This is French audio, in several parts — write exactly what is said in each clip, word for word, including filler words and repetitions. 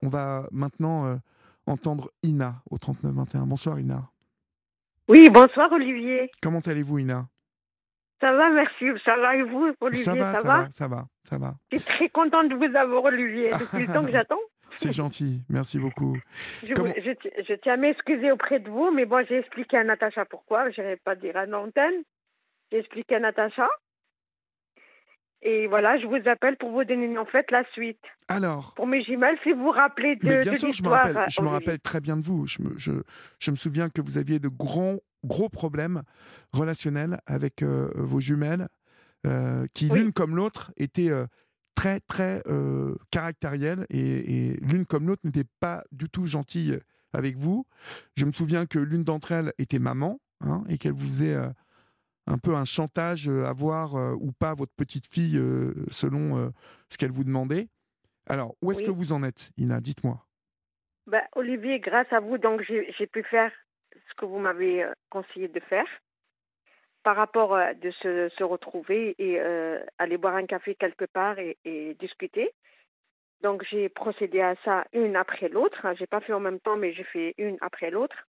on va maintenant euh, entendre Ina au trente-neuf vingt et un. Bonsoir Ina. Oui, bonsoir Olivier. Comment allez-vous Ina? Ça va, merci. Ça va et vous, Ça Olivier, va, ça ça va? va, ça va, ça va. Je suis très contente de vous avoir, Olivier, depuis le temps que j'attends. C'est gentil, merci beaucoup. Je, vous- Comment... je, ti- je tiens à m'excuser auprès de vous, mais bon, j'ai expliqué à Natacha pourquoi. Je n'irai pas dire à l'antenne. J'ai expliqué à Natacha. Et voilà, je vous appelle pour vous donner en fait la suite. Alors, Pour mes jumelles, si vous vous rappelez mais de, bien de sûr, je me l'histoire, rappelle, euh, je me Olivier. rappelle très bien de vous. Je me, je, je me souviens que vous aviez de gros, gros problèmes relationnels avec euh, vos jumelles, euh, qui Oui, l'une comme l'autre étaient euh, très, très euh, caractérielles, et, et l'une comme l'autre n'était pas du tout gentille avec vous. Je me souviens que l'une d'entre elles était maman, hein, et qu'elle vous faisait euh, un peu un chantage euh, à voir euh, ou pas votre petite fille euh, selon euh, ce qu'elle vous demandait. Alors, où est-ce que oui. vous en êtes, Ina? Dites-moi. Ben, Olivier, grâce à vous, donc j'ai j'ai pu faire ce que vous m'avez euh, conseillé de faire. Par rapport euh, de se, se retrouver et euh, aller boire un café quelque part et, et discuter. Donc j'ai procédé à ça une après l'autre. J'ai pas fait en même temps, mais j'ai fait une après l'autre.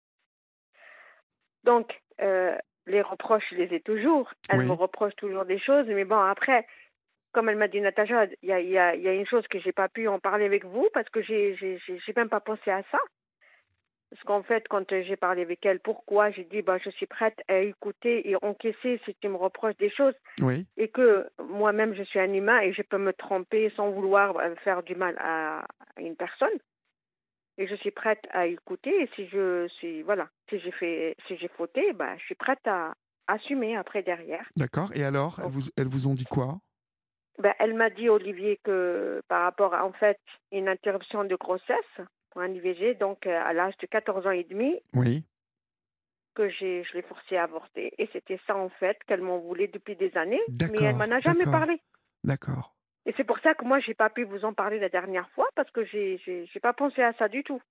Donc euh, les reproches, je les ai toujours. Elle me Oui, reproche toujours des choses, mais bon après, comme elle m'a dit Natacha, il y a, il y a, il y a une chose que j'ai pas pu en parler avec vous parce que j'ai j'ai j'ai j'ai même pas pensé à ça. Parce qu'en fait, quand euh, j'ai parlé avec elle, pourquoi j'ai dit bah je suis prête à écouter et encaisser si tu me reproches des choses. oui. Et que moi-même, je suis un humain et je peux me tromper sans vouloir euh, faire du mal à, à une personne. Et je suis prête à écouter. Et si je si voilà, si j'ai fait, si j'ai fauté, bah, je suis prête à assumer après derrière. D'accord. Et alors, elles Donc, vous, elles vous ont dit quoi? bah, elle m'a dit Olivier que par rapport à en fait une interruption de grossesse pour un I V G, donc euh, à l'âge de quatorze ans et demi, Oui. que j'ai je l'ai forcé à avorter. Et c'était ça en fait qu'elle m'en voulait depuis des années, mais elle m'en D'accord, a jamais d'accord, parlé. d'accord. Et c'est pour ça que moi, j'ai pas pu vous en parler la dernière fois parce que j'ai, j'ai, j'ai pas pensé à ça du tout.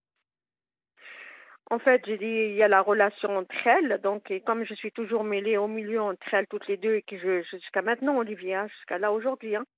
En fait, j'ai dit, il y a la relation entre elles, donc, et comme je suis toujours mêlée au milieu entre elles toutes les deux et que je, jusqu'à maintenant, Olivier, hein, jusqu'à là aujourd'hui, hein,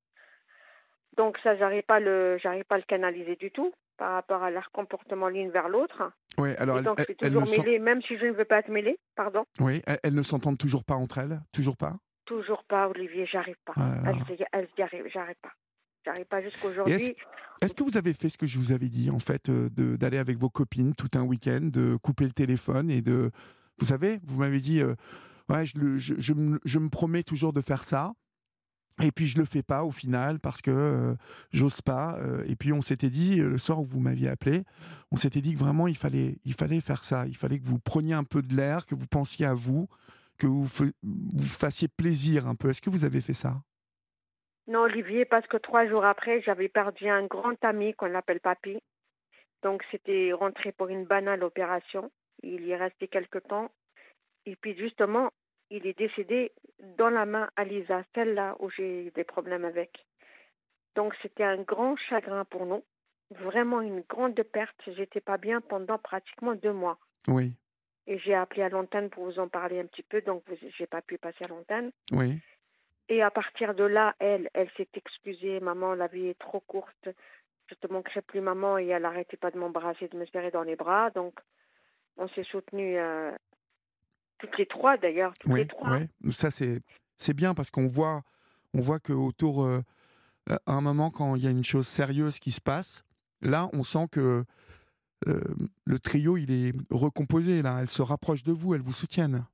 donc ça, j'arrive pas le, j'arrive pas à le canaliser du tout par rapport à leur comportement l'une vers l'autre. Oui, alors Et elles, donc, je elles- suis elles ne toujours s'en- mêlée, même si je ne veux pas être mêlée, pardon. oui, elles, elles ne s'entendent toujours pas entre elles? Toujours pas? Toujours pas, Olivier, j'arrive pas. Ah là Elles, là. se- elles y arrivent, j'arrive pas. J'arrive pas jusqu'à Et est-ce, aujourd'hui. est-ce que vous avez fait ce que je vous avais dit, en fait, euh, de, d'aller avec vos copines tout un week-end, de couper le téléphone et de... Vous savez, vous m'avez dit, euh, ouais, je, le- je, je me, je me promets toujours de faire ça. Et puis je le fais pas au final parce que euh, j'ose pas. euh, et puis on s'était dit euh, le soir où vous m'aviez appelé, on s'était dit que vraiment il fallait, il fallait faire ça. Il fallait que vous preniez un peu de l'air, que vous pensiez à vous, que vous, fe- vous fassiez plaisir un peu. Est-ce que vous avez fait ça? Non, Olivier, parce que trois jours après, j'avais perdu un grand ami qu'on appelle Papy. Donc, c'était rentré pour une banale opération. Il y est resté quelque temps. Et puis, justement, il est décédé dans la main à Lisa, celle-là où j'ai eu des problèmes avec. Donc, c'était un grand chagrin pour nous. Vraiment une grande perte. J'étais pas bien pendant pratiquement deux mois. Oui, Et j'ai appelé à l'antenne pour vous en parler un petit peu. Donc, vous- j'ai pas pu passer à l'antenne. oui. Et à partir de là, elle, elle s'est excusée. Maman, la vie est trop courte. Je te manquerai plus, maman. Et elle n'arrêtait pas de m'embrasser, de me serrer dans les bras. Donc, on s'est soutenues euh, toutes les trois, d'ailleurs, toutes les Oui, trois. ouais. Ça c'est c'est bien parce qu'on voit on voit que autour euh, à un moment quand il y a une chose sérieuse qui se passe, là on sent que euh, le trio il est recomposé là. Elles se rapprochent de vous, elles vous soutiennent.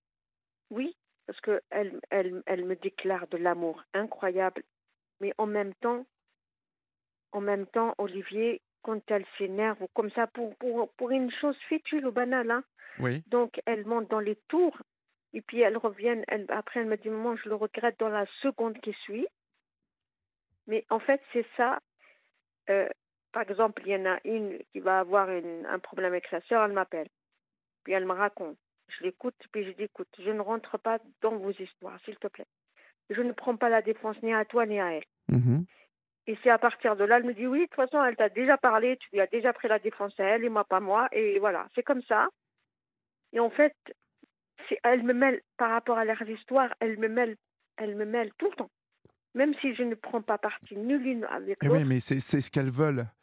Oui, parce que elle, elle, elle me déclare de l'amour incroyable. Mais en même temps, en même temps, Olivier, quand elle s'énerve ou comme ça, pour, pour, pour une chose fétule ou banale, hein, Oui. donc elle monte dans les tours. Et puis elle revient, elle, après elle me dit, maman, je le regrette dans la seconde qui suit. Mais en fait, c'est ça. Euh, par exemple, il y en a une qui va avoir une- un problème avec sa sœur, elle m'appelle. Puis elle me raconte. Je l'écoute, puis je dis, écoute, je ne rentre pas dans vos histoires, s'il te plaît. Je ne prends pas la défense ni à toi ni à elle. Mhm. Et c'est à partir de là, elle me dit, oui, de toute façon, elle t'a déjà parlé, tu lui as déjà pris la défense à elle et moi pas moi. Et voilà, c'est comme ça. Et en fait, c'est, elle me mêle, par rapport à leurs histoires, elle me mêle, elle me mêle tout le temps. Même si je ne prends pas parti ni l'une avec Et oui, l'autre. mais c'est c'est ce qu'elles veulent.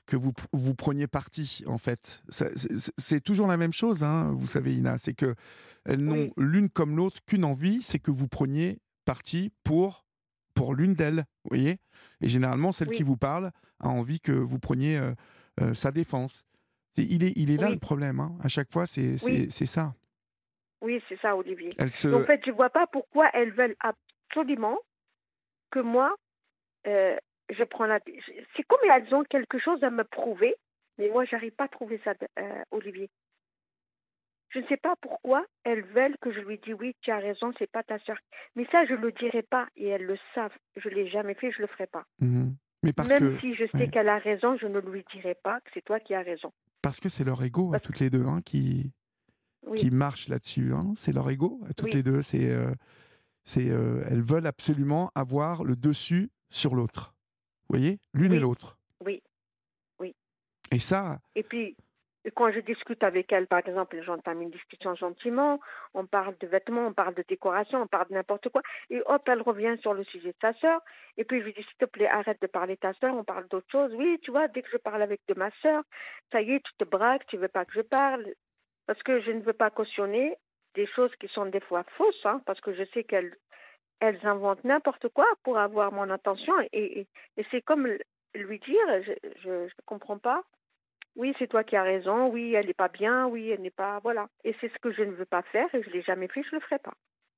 que vous, vous preniez parti, en fait. Ça, c'est, c'est toujours la même chose, hein, vous savez, Ina, c'est que elles n'ont Oui, l'une comme l'autre qu'une envie, c'est que vous preniez parti pour, pour l'une d'elles, vous voyez. Et généralement, celle qui oui, vous parle a envie que vous preniez euh, euh, sa défense. C'est, il, est, il est là le oui, problème, hein. À chaque fois, c'est, oui, c'est, c'est ça. oui, c'est ça, Olivier. Elle Mais en se... fait, je vois pas pourquoi elles veulent absolument que moi, euh, je prends la. C'est comme elles ont quelque chose à me prouver, mais moi, j'arrive pas à trouver ça, euh, Olivier. Je ne sais pas pourquoi elles veulent que je lui dise oui, tu as raison, c'est pas ta sœur. Mais ça, je le dirai pas et elles le savent. Je l'ai jamais fait, je le ferai pas. Mhm. Mais parce Même que... si je sais ouais. qu'elle a raison, je ne lui dirai pas que c'est toi qui as raison. Parce que c'est leur ego à Parce que toutes les deux, hein, qui, oui, qui marche là-dessus, hein. C'est leur ego à toutes oui, les deux. C'est, euh, c'est, euh, elles veulent absolument avoir le dessus sur l'autre. Vous voyez, l'une et oui, l'autre. oui, oui. Et ça, Et puis, quand je discute avec elle, par exemple, j'entame une discussion gentiment, on parle de vêtements, on parle de décoration, on parle de n'importe quoi, et hop, elle revient sur le sujet de sa sœur, et puis je lui dis, s'il te plaît, arrête de parler de ta sœur, on parle d'autre chose. Oui, tu vois, dès que je parle avec de ma sœur, ça y est, tu te braques, tu veux pas que je parle, parce que je ne veux pas cautionner des choses qui sont des fois fausses, hein, parce que je sais qu'elles elles inventent n'importe quoi pour avoir mon attention, et, et, et c'est comme lui dire, je je, je comprends pas. Oui, c'est toi qui as raison. Oui, elle n'est pas bien. Oui, elle n'est pas. Voilà. Et c'est ce que je ne veux pas faire et je ne l'ai jamais fait, je ne le ferai pas.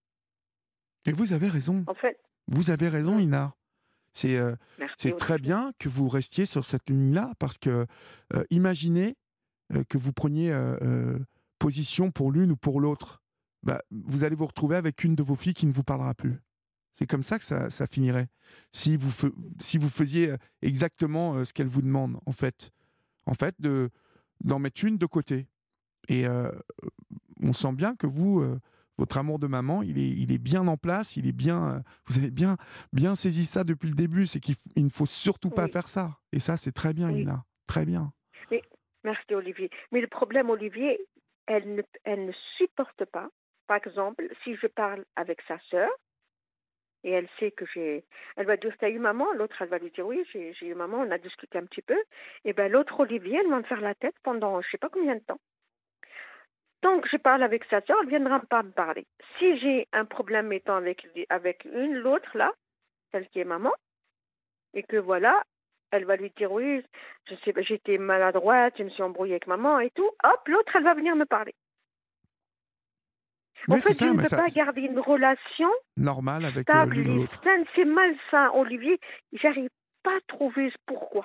et vous avez raison. En fait, Vous avez raison, hmm, Ina. C'est, euh, merci c'est très Olivier. bien que vous restiez sur cette ligne-là, parce que euh, imaginez euh, que vous preniez euh, euh, position pour l'une ou pour l'autre. Bah, vous allez vous retrouver avec une de vos filles qui ne vous parlera plus. C'est comme ça que ça, ça finirait. Si vous, fe- si vous faisiez euh, exactement euh, ce qu'elle vous demande, en fait. En fait, de, d'en mettre une de côté. Et euh, on sent bien que vous, euh, votre amour de maman, il est, il est bien en place, il est bien, euh, vous avez bien, bien saisi ça depuis le début. C'est qu'il f- il ne faut surtout pas Oui, faire ça. Et ça, c'est très bien, oui. Ina. Très bien. Mais, merci Olivier. Mais le problème, Olivier, elle ne, elle ne supporte pas. Par exemple, si je parle avec sa sœur et elle sait que j'ai. Elle va dire, t'as eu maman? L'autre, elle va lui dire, oui, j'ai, j'ai eu maman, on a discuté un petit peu. Et bien, l'autre, Olivier, elle va me faire la tête pendant je ne sais pas combien de temps. Tant que je parle avec sa sœur, elle ne viendra pas me parler. Si j'ai un problème étant avec, avec une, l'autre, là, celle qui est maman, et que voilà, elle va lui dire oui, je sais, j'étais maladroite, je me suis embrouillée avec maman et tout, hop, l'autre, elle va venir me parler. En Oui, c'est fait, je ça, ne mais peux ça, pas c'est garder une relation normal avec euh, stable l'une ou et l'autre. saine. C'est malsain, Olivier. J'arrive pas à trouver pourquoi.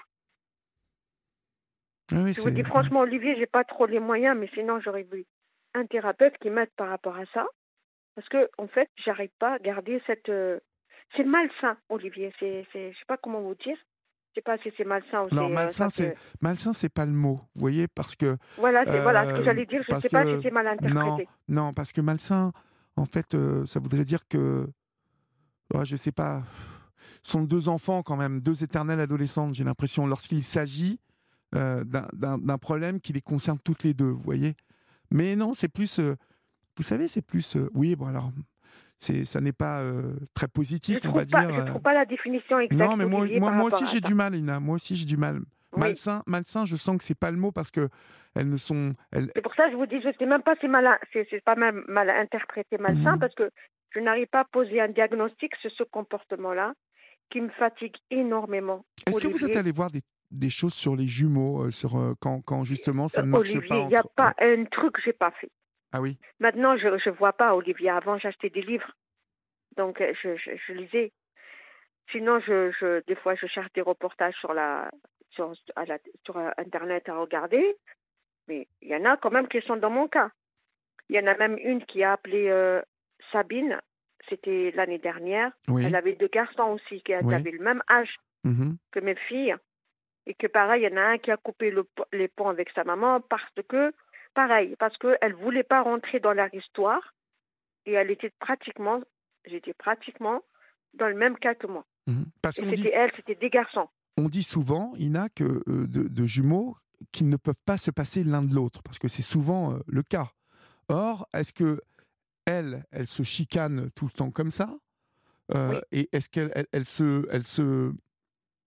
Oui, oui, Je vous c'est. dis Ouais. franchement, Olivier, j'ai pas trop les moyens, mais sinon, j'aurais vu un thérapeute qui m'aide par rapport à ça. Parce que, en fait, j'arrive pas à garder cette. euh, C'est malsain, Olivier. C'est, c'est, je sais pas comment vous dire. Je sais pas si c'est malsain ou Alors c'est euh, ça malsain, c'est c'est. malsain, c'est pas le mot, vous voyez, parce que Voilà, c'est voilà ce que euh, j'allais dire. Je ne parce sais pas si que c'est mal non, interprété. non, parce que malsain, en fait, euh, ça voudrait dire que, ouais, je sais pas, ce sont deux enfants quand même, deux éternelles adolescentes. J'ai l'impression, lorsqu'il s'agit euh, d'un d'un- d'un problème qui les concerne toutes les deux, vous voyez. Mais non, c'est plus, euh, vous savez, c'est plus, euh, oui, bon alors, c'est, ça n'est pas euh, très Je positif, on trouve va pas, dire. je euh, trouve pas la définition Non, exacte, mais moi, Olivier, moi, par moi rapport aussi à j'ai ça. du mal, Ina. Moi aussi j'ai du mal. Oui, Malsain, malsain, je sens que c'est pas le mot parce que elles ne sont. Elles... c'est pour ça que je vous dis, je sais même pas si mal, c'est c'est pas mal, mal interprété, malsain, Mhm. parce que je n'arrive pas à poser un diagnostic sur ce comportement-là qui me fatigue énormément, Est-ce que vous êtes Olivier. allé voir des, des choses sur les jumeaux, euh, sur euh, quand, quand justement ça Euh, ne marche pas Olivier, il n'y a entre. pas Ouais. un truc que j'ai pas fait. Ah oui. Maintenant, je je vois pas, Olivier. Avant, j'achetais des livres, donc euh, je, je, je lisais. Sinon, je, je, des fois, je cherche des reportages sur la, sur, à la, sur euh, Internet à regarder, mais il y en a quand même qui sont dans mon cas. Il y en a même une qui a appelé euh, Sabine, c'était l'année dernière. Elle Oui. avait deux garçons aussi qui Oui. avaient le même âge Mhm. que mes filles, et que pareil, il y en a un qui a coupé le, les ponts avec sa maman parce que, pareil, parce qu'elle ne voulait pas rentrer dans leur histoire, et elle était pratiquement, j'étais pratiquement dans le même cas que moi. Mhm. Parce Et qu'on dit, c'était elle, c'était des garçons. on dit souvent, Ina, que euh, de, de jumeaux qu'ils ne peuvent pas se passer l'un de l'autre, parce que c'est souvent euh, le cas. Or, est-ce que elle, elle se chicane tout le temps comme ça? Euh, Oui, et est-ce qu'elle elle, elle se, elle se,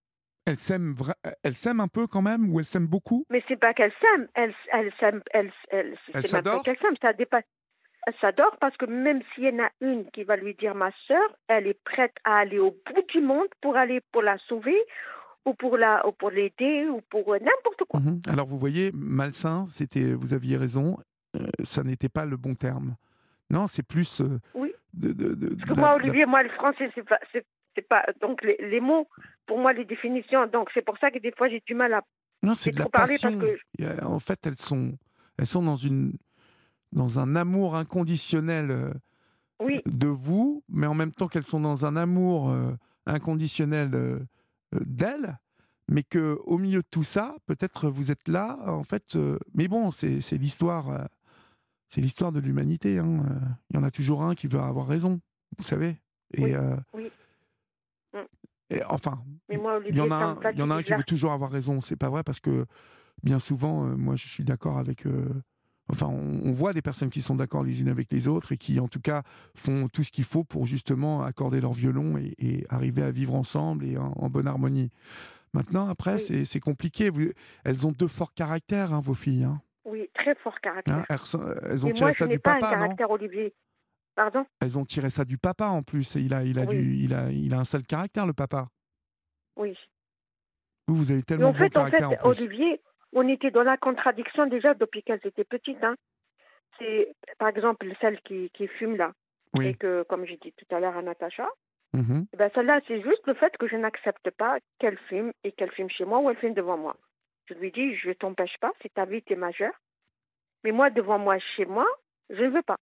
Elle s'aime, vra... elle s'aime un peu quand même, ou elle s'aime beaucoup? Mais c'est pas qu'elle s'aime, elle, elle s'aime, elle, elle, Elle c'est même pas s'adore? qu'elle s'aime, ça dépasse. Elle s'adore parce que même s'il y en a une qui va lui dire ma sœur, elle est prête à aller au bout du monde pour aller pour la sauver ou pour la ou pour l'aider ou pour euh, n'importe quoi. Mhm. Alors vous voyez, malsain, c'était, vous aviez raison, euh, ça n'était pas le bon terme. Non, c'est plus euh, Oui. de, de, de, Parce que de la, moi, de la- Olivier, moi le français c'est pas c'est, c'est pas donc les, les mots pour moi les définitions donc c'est pour ça que des fois j'ai du mal à Non, c'est j'ai de la trop parlé parce passion. que Il y a- En fait, elles sont, elles sont dans une, dans un amour inconditionnel euh, oui de vous, mais en même temps qu'elles sont dans un amour euh, inconditionnel euh, euh, d'elles, mais que au milieu de tout ça, peut-être vous êtes là, en fait. euh, mais bon, c'est c'est l'histoire, euh, c'est l'histoire de l'humanité. Hein, euh. Il y en a toujours un qui veut avoir raison, vous savez. Et, oui euh, oui. Mm. et enfin, Mais moi il y en Olivier a ça me un, il y en a fatigue un je qui veut la- toujours avoir raison. C'est pas vrai parce que bien souvent, euh, moi, je suis d'accord avec. euh, Enfin, on, on voit des personnes qui sont d'accord les unes avec les autres et qui, en tout cas, font tout ce qu'il faut pour justement accorder leur violon et, et arriver à vivre ensemble et en, en bonne harmonie. Maintenant, après, oui c'est c'est compliqué. Vous- elles ont deux forts caractères, hein, vos filles. Hein. oui très fort Hein, caractère. elles, ressent- elles ont Et tiré moi je ça n'ai du pas un papa, non? caractère Olivier. Pardon? Elles ont tiré ça du papa en plus. Et il a, il a Oui du, il a, il a un sale caractère, le papa. oui. Vous, vous avez Et tellement en de bon fait, en fait, caractère en plus. Olivier, on était dans la contradiction déjà depuis qu'elles étaient petites. Hein. C'est, par exemple, celle qui, qui fume là, et Oui. que, comme j'ai dit tout à l'heure à Natacha, Mhm. eh ben celle-là, c'est juste le fait que je n'accepte pas qu'elle fume et qu'elle fume chez moi ou elle fume devant moi. Je lui dis, je t'empêche pas, c'est ta vie, t'es majeure. Mais moi, devant moi, chez moi, je ne veux pas.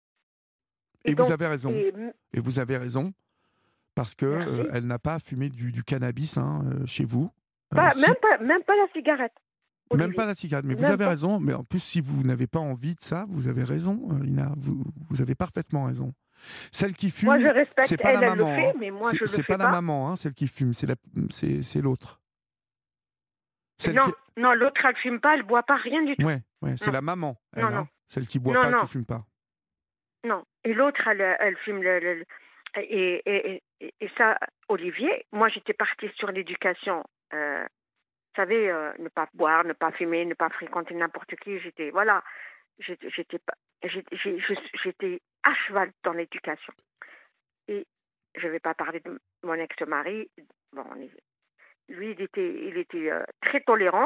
Et Et vous donc, avez raison. et, Et vous avez raison. Parce que euh, merci. elle n'a pas fumé du, du cannabis hein, euh, chez vous. Euh, Pas, même, si, pas, même pas la cigarette, même pas Olivier. la cigarette. Mais vous Même avez pas. raison. Mais en plus, si vous n'avez pas envie de ça, vous avez raison, euh, Ina. Vous, vous avez parfaitement raison. Celle qui Moi, je fume, c'est respecte, pas la elle, elle le maman. fait, Hein. mais moi, C'est je le c'est fais pas la pas. maman, hein, celle qui fume. C'est la- c'est c'est l'autre. Celle Non, qui. non, l'autre, elle fume pas, elle boit pas, rien du tout. Ouais, ouais. C'est Non, la maman, non, elle. non, Hein. Celle qui boit non, pas, qui non, fume pas. non. Et l'autre, elle, elle fume le... le- le- et, et, et, et ça, Olivier, moi, j'étais partie sur l'éducation. Euh, vous savez, euh, ne pas boire, ne pas fumer, ne pas fréquenter n'importe qui. J'étais, voilà, j'étais, j'étais pas... j'ai- j'ai- je- J'étais à cheval dans l'éducation. Et je ne vais pas parler de mon ex-mari. Bon, on est- lui, il était, il était euh, très tolérant.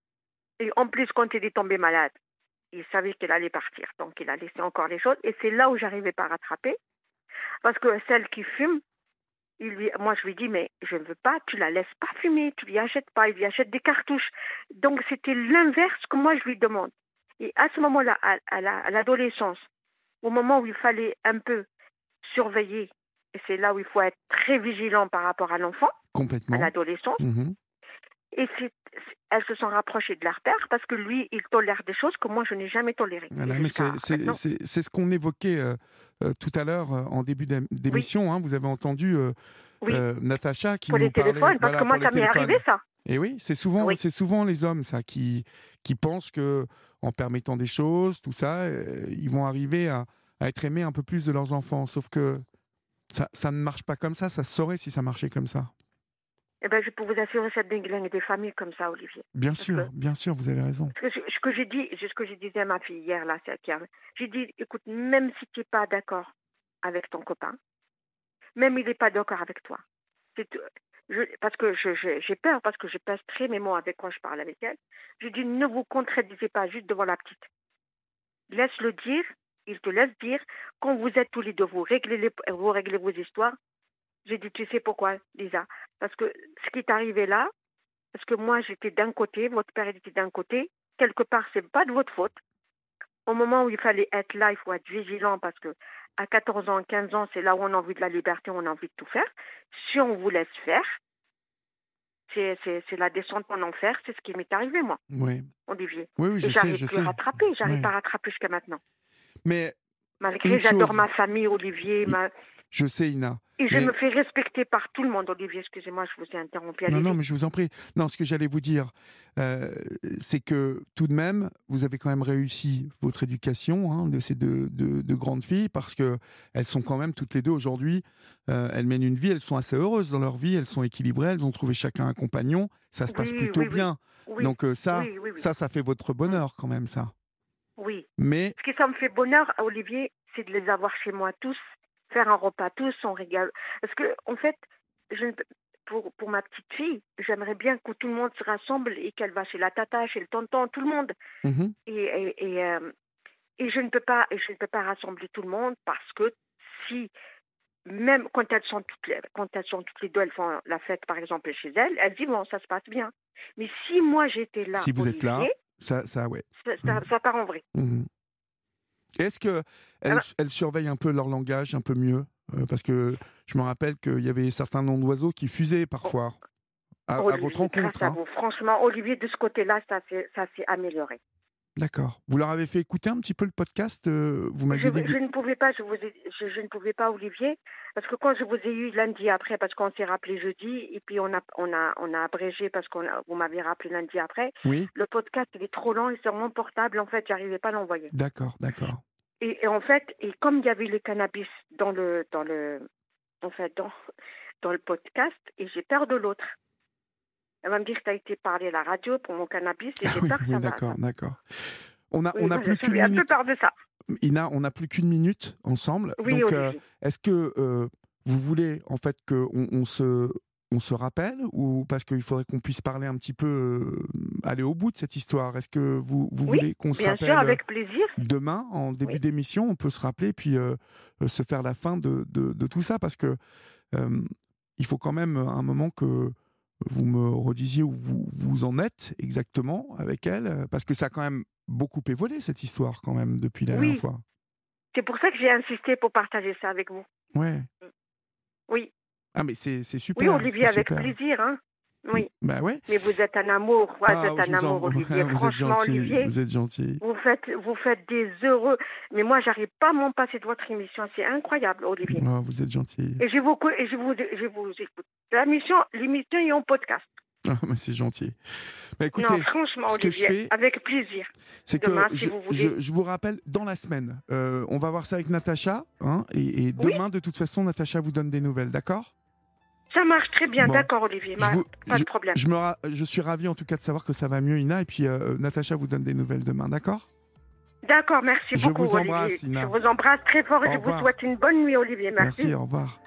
Et en plus, quand il est tombé malade, il savait qu'elle allait partir. Donc, il a laissé encore les choses. Et c'est là où j'arrivais pas à rattraper. Parce que celle qui fume, il lui, moi, je lui dis, mais je ne veux pas, tu la laisses pas fumer, tu lui achètes pas, il lui achète des cartouches. Donc, c'était l'inverse que moi, je lui demande. Et à ce moment-là, à, à la- à l'adolescence, au moment où il fallait un peu surveiller, et c'est là où il faut être très vigilant par rapport à l'enfant, à Complètement. l'adolescence, Mhm. et c'est, elles se sont rapprochées de leur père parce que lui, il tolère des choses que moi, je n'ai jamais tolérées. Et Voilà, mais jusqu'à c'est c'est- maintenant. c'est- c'est ce qu'on évoquait euh, euh, tout à l'heure euh, en début d'ém- Oui, d'émission. Hein. Vous avez entendu euh, oui, euh, Natacha qui pour les nous parlait, téléphones, parce que voilà, moi, pour les ça m'est arrivé, téléphones. ça. Et oui, c'est souvent, Oui. c'est souvent les hommes, ça, qui, qui pensent que en permettant des choses, tout ça, euh, ils vont arriver à, à être aimés un peu plus de leurs enfants. Sauf que ça, ça ne marche pas comme ça. Ça se saurait si ça marchait comme ça. Eh ben, je peux vous assurer, cette déglingue des familles comme ça, Olivier. Bien Parce que, sûr, bien sûr, vous avez raison. parce que ce ce que j'ai dit, c'est ce que j'ai disais à ma fille hier, là, c'est qui a- j'ai dit, écoute, même si tu n'es pas d'accord avec ton copain, même il n'est pas d'accord avec toi, c'est tout- je, parce que je, je- j'ai peur, parce que je pèse très mes mots avec quand je parle avec elle, je dis, ne vous contredisez pas juste devant la petite. Laisse-le dire, il te laisse dire, quand vous êtes tous les deux, vous réglez, les, vous réglez vos histoires. J'ai dit, tu sais pourquoi, Lisa? Parce que ce qui est arrivé là, parce que moi, j'étais d'un côté, votre père était d'un côté. Quelque part, c'est pas de votre faute. Au moment où il fallait être là, il faut être vigilant parce que à quatorze ans, quinze ans, c'est là où on a envie de la liberté, on a envie de tout faire. Si on vous laisse faire, c'est, c'est, c'est la descente en enfer. C'est ce qui m'est arrivé, moi, Oui, Olivier. oui, oui, Et je sais, j'arrive je plus à sais. rattraper. J'arrive Oui. pas à rattraper jusqu'à maintenant. Mais Malgré, une j'adore chose, ma famille, Olivier. i- Ma... je sais, Ina. Et je Mais- me fais respecter par tout le monde. Olivier, excusez-moi, je vous ai interrompu. Non, Allez-y. non, mais je vous en prie. Non, ce que j'allais vous dire, euh, c'est que tout de même, vous avez quand même réussi votre éducation hein, de ces deux, deux- deux grandes filles parce que elles sont quand même toutes les deux aujourd'hui, euh, elles mènent une vie, elles sont assez heureuses dans leur vie, elles sont équilibrées, elles ont trouvé chacun un compagnon, ça se passe Oui, plutôt oui, oui. bien. Oui, Donc euh, ça, oui, oui, oui. ça, ça fait votre bonheur quand même, ça. Oui. Mais, Ce qui ça me fait bonheur, Olivier, c'est de les avoir chez moi tous, faire un repas tous, on rigole. Parce que, en fait, je ne peux- pour, pour ma petite fille, j'aimerais bien que tout le monde se rassemble et qu'elle va chez la tata, chez le tonton, tout le monde. mhm, Et, et, et, euh, et je ne peux pas, et je ne peux pas rassembler tout le monde parce que si, même quand elles sont toutes les, quand elles sont toutes les deux, elles font la fête, par exemple, chez elles, elles disent, bon, ça se passe bien. Mais si moi j'étais là, si vous êtes là, Olivier, ça, ça ouais. ça, ça, ça part en vrai. Mhm. Est-ce que Ah elles, ben, elles surveillent un peu leur langage un peu mieux? Euh, parce que je me rappelle qu'il y avait certains noms d'oiseaux qui fusaient oh, parfois à, à votre Olivier, rencontre. grâce à Hein. vous. Franchement, Olivier, de ce côté-là, ça s'est, ça s'est amélioré. D'accord. Vous leur avez fait écouter un petit peu le podcast euh, Vous Je, m'aviez dit que... je ne pouvais pas, je, vous ai- je, je ne pouvais pas, Olivier, parce que quand je vous ai eu lundi après, parce qu'on s'est rappelé jeudi, et puis on a, on a, on a abrégé parce qu'on a, vous m'avez rappelé lundi après, Oui, le podcast, il est trop lent et sur mon portable, en fait, j'arrivais pas à l'envoyer. d'accord, d'accord. Et, et en fait, et comme il y avait le cannabis dans le, dans le, en fait, dans, dans le podcast, et j'ai peur de l'autre. Elle va me dire que tu as été parler à la radio pour mon cannabis, et Ah j'ai oui, peur que oui, ça va. d'accord, Ça... d'accord. On a, Oui, on a voilà, plus qu'une j'avais un peu minute. peur de ça. Ina, on n'a plus qu'une minute ensemble. Oui, Donc, euh, Olivier. est-ce que euh, vous voulez en fait qu'on on se, on se rappelle ou parce qu'il faudrait qu'on puisse parler un petit peu, euh, aller au bout de cette histoire? Est-ce que vous, vous Oui, voulez qu'on se bien sûr, rappelle euh, avec plaisir. demain, en début Oui. d'émission, on peut se rappeler puis euh, euh, se faire la fin de, de, de tout ça parce que euh, il faut quand même un moment que vous me redisiez où vous, vous en êtes exactement avec elle, parce que ça a quand même beaucoup évolué cette histoire quand même depuis la dernière Oui, fois. c'est pour ça que j'ai insisté pour partager ça avec vous. Ouais. Oui, Ah mais c'est c'est oui, super, Olivier, c'est avec super. plaisir, hein. Oui, Bah ouais. mais vous êtes un amour, ouais, vous Ah, êtes je un vous amour, en... Olivier. vous êtes Franchement, gentil, Olivier, vous êtes gentil. vous faites, vous faites des heureux. Mais moi, j'arrive pas à m'en passer de votre émission. C'est incroyable, Olivier. Oh, vous êtes gentil. Et je vous, cou- et je vous, je vous écoute. L'émission, l'émission est en podcast. Ah, mais c'est gentil. Bah Non, écoutez, franchement, ce que je Olivier, fais, avec plaisir. c'est que Demain, si je, vous je, voulez. je vous rappelle dans la semaine. Euh, on va voir ça avec Natacha, hein, et, et Oui, demain, de toute façon, Natacha vous donne des nouvelles, d'accord? ça marche très bien, Bon, d'accord, Olivier. je, Ma- vous, Pas je, de problème. je me ra- je suis ravi en tout cas de savoir que ça va mieux, Ina, et puis euh, Natacha vous donne des nouvelles demain, d'accord? D'accord, merci Je beaucoup, vous Olivier. embrasse, Je Ina. vous embrasse très fort et Au je vous revoir. souhaite une bonne nuit, Olivier. Merci. Merci, au revoir.